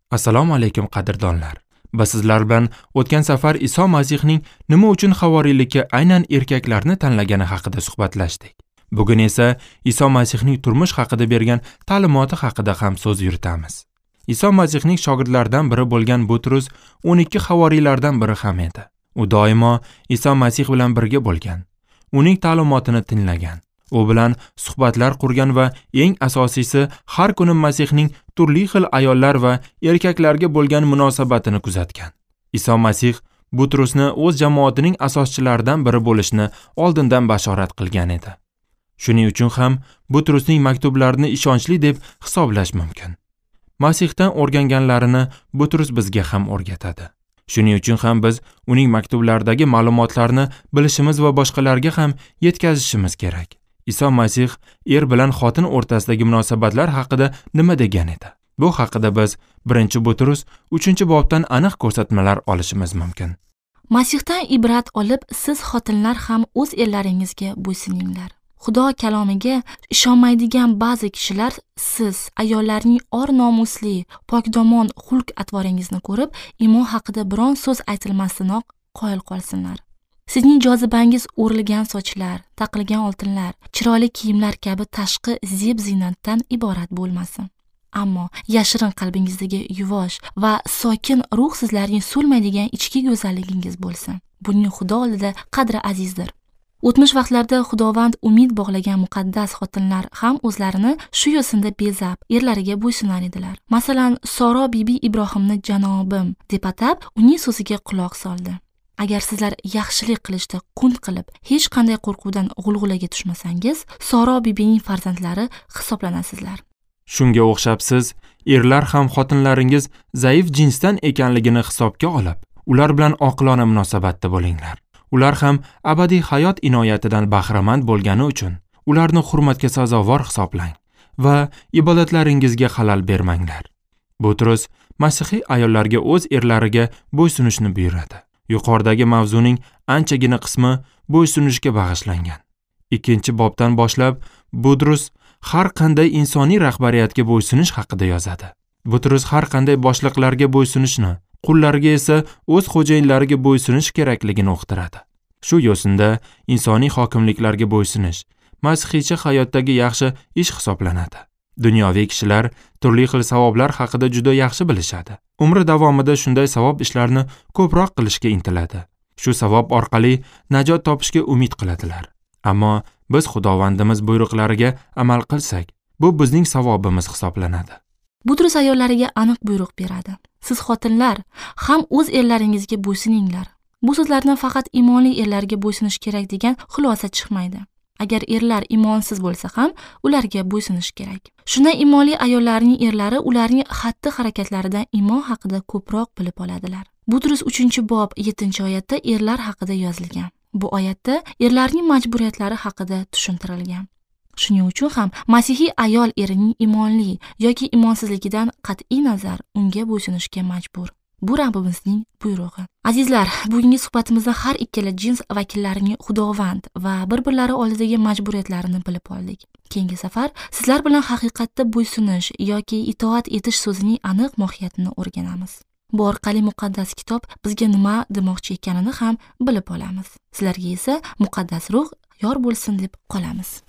Assalomu alaykum qadrdonlar. Biz sizlar bilan o'tgan safar Iso Masihning nima uchun havoriylikka aynan erkaklarni tanlagani haqida suhbatlashdik. Bugun esa Iso Masihning turmush haqida bergan ta'limoti haqida ham so'z yuritamiz. Iso Masihning shogirdlaridan biri bo'lgan Butrus 12 havoriylardan biri ham edi. U doimo Iso Masih bilan birga bo'lgan. Uning ta'limotini tinglagan. U bilan suhbatlar qurgan va eng asosiysi har kuni Masihning turli xil ayollar va erkaklarga bo'lgan munosabatini kuzatgan. Iso Masih Butrusni o'z jamoatining asoschilaridan biri bo'lishni oldindan bashorat qilgan edi. Shuning uchun ham Butrusning maktublarini ishonchli deb hisoblash mumkin. Masihdan o'rganganlarini Butrus bizga ham o'rgatadi. Shuning uchun ham biz uning maktublaridagi ma'lumotlarni bilishimiz va boshqalarga ham yetkazishimiz kerak. Iso Masih bilan xotin o'rtasidagi munosabatlar haqida nima degan edi? Bu haqida biz 1-Butrus 3-bobdan aniq ko'rsatmalar olishimiz mumkin. Masihdan ibrat olib, siz xotinlar ham o'z erlaringizga bo'ysuninglar. Xudo kalomiga ishonmaydigan ba'zi kishilar siz ayollarning or-nomusli, pokdomon xulq-atvoringizni ko'rib, iymon haqida biron so'z aytilmasdanoq qoyil qolsinlar. Sizning jozibangiz o'rilgan sochlar, taqilgan oltinlar, chiroyli kiyimlar kabi tashqi zeb-ziynatdan iborat bo'lmasin. Ammo yashirin qalbingizdagi yuvosh va sokin ruh sizlarning so'lmaydigan ichki go'zalligingiz bo'lsin. Buning Xudo oldida qadri azizdir. O'tmish vaqtlarda Xudovand umid bog'lagan muqaddas xotinlar ham o'zlarini shu yo'sinda bezab, erlariga bo'ysunar edilar. Masalan, Soro bibi Ibrohimni janobim deb atab, uning so'ziga quloq soldi. Agar sizlar yaxshilik qilishda qunt qilib, hech qanday qo'rquvdan g'ulg'ulaga tushmasangiz, Soro bibining farzandlari hisoblanasizlar. Shunga o'xshab siz erlar ham xotinlaringiz zaif jinsdan ekanligini hisobga olib, ular bilan oqilona munosabatda bo'linglar. Ular ham abadiy hayot inoyatidan bahramand bo'lgani uchun ularni hurmatga sazovor hisoblang va ibodatlaringizga xalal bermanglar. Butrus masihiy ayollarga o'z erlariga bo'ysunishni buyuradi. Yuqoridagi mavzuning anchagina qismi bo'ysunishga bag'ishlangan. 2-bobdan boshlab Butrus har qanday insoniy rahbariyatga bo'ysunish haqida yozadi. Butrus har qanday boshliqlarga bo'ysunishni, qullarga esa o'z xo'jayinlariga bo'ysunish kerakligini uqtiradi. Shu yo'sinda insoniy hokimliklarga bo'ysunish masihiycha hayotdagi yaxshi ish hisoblanadi. Dunyoviy kishilar turli xil savoblar haqida juda yaxshi bilishadi. Umri davomida shunday savob ishlarni ko'proq qilishga intiladi. Shu savob orqali najot topishga umid qiladilar. Ammo biz Xudovandimiz buyruqlariga amal qilsak, bu bizning savobimiz hisoblanadi. Butrus ayollariga aniq buyruq beradi. Siz xotinlar ham o'z erlaringizga bo'ysuninglar. Bu so'zlardan faqat iymonli erlarga bo'ysunish kerak degan xulosa chiqmaydi. Agar erlar iymonsiz bo'lsa ham, ularga bo'ysunish kerak. Shunday iymonli ayollarning erlari ularning xatti-harakatlaridan iymon haqida ko'proq bilib oladilar. Butrus 3-bob 7-oyatda erlar haqida yozilgan. Bu oyatda erlarning majburiyatlari haqida tushuntirilgan. Shuning uchun ham masihiy ayol erining iymonli yoki iymonsizligidan qat'iy nazar unga bo'ysunishga majbur. Bu Rabbimizning buyrug'i. Azizlar, bugungi suhbatimizda har ikkala jins vakillarining Xudovand va bir-birlari oldidagi majburiyatlarini bilib oldik. Keyingi safar sizlar bilan haqiqatda bo'ysunish yoki itoat etish so'zining aniq mohiyatini o'rganamiz. Bu orqali muqaddas kitob bizga nima demoqchi ekanini ham bilib olamiz. Sizlarga esa muqaddas ruh yor bo'lsin deb qolamiz.